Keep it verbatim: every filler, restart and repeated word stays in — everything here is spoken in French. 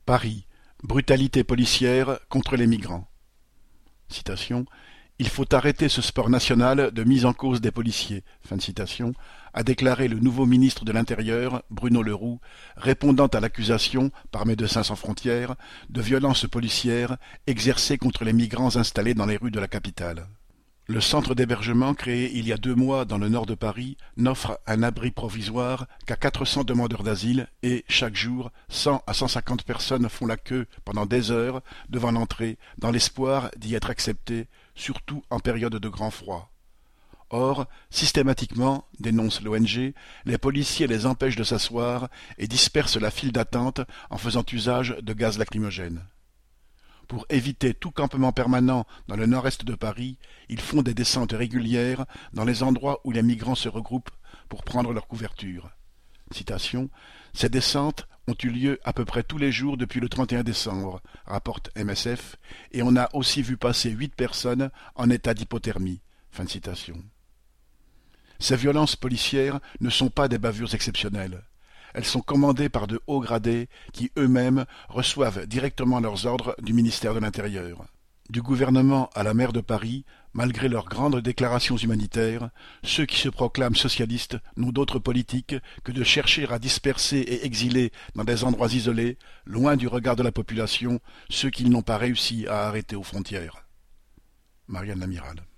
Paris, brutalité policière contre les migrants. Citation. Il faut arrêter ce sport national de mise en cause des policiers, fin de citation, a déclaré le nouveau ministre de l'Intérieur, Bruno Le Roux, répondant à l'accusation, par Médecins sans frontières, de violences policières exercées contre les migrants installés dans les rues de la capitale. Le centre d'hébergement créé il y a deux mois dans le nord de Paris n'offre un abri provisoire qu'à quatre cents demandeurs d'asile et, chaque jour, cent à cent cinquante personnes font la queue pendant des heures devant l'entrée dans l'espoir d'y être acceptées, surtout en période de grand froid. Or, systématiquement, dénonce l'O N G, les policiers les empêchent de s'asseoir et dispersent la file d'attente en faisant usage de gaz lacrymogène. Pour éviter tout campement permanent dans le nord-est de Paris, ils font des descentes régulières dans les endroits où les migrants se regroupent pour prendre leur couverture. Citation. Ces descentes ont eu lieu à peu près tous les jours depuis le trente et un décembre, rapporte M S F, et on a aussi vu passer huit personnes en état d'hypothermie. Fin de citation. Ces violences policières ne sont pas des bavures exceptionnelles. Elles sont commandées par de hauts gradés qui eux-mêmes reçoivent directement leurs ordres du ministère de l'Intérieur. Du gouvernement à la maire de Paris, malgré leurs grandes déclarations humanitaires, ceux qui se proclament socialistes n'ont d'autre politique que de chercher à disperser et exiler dans des endroits isolés, loin du regard de la population, ceux qu'ils n'ont pas réussi à arrêter aux frontières. Marianne Lamiral.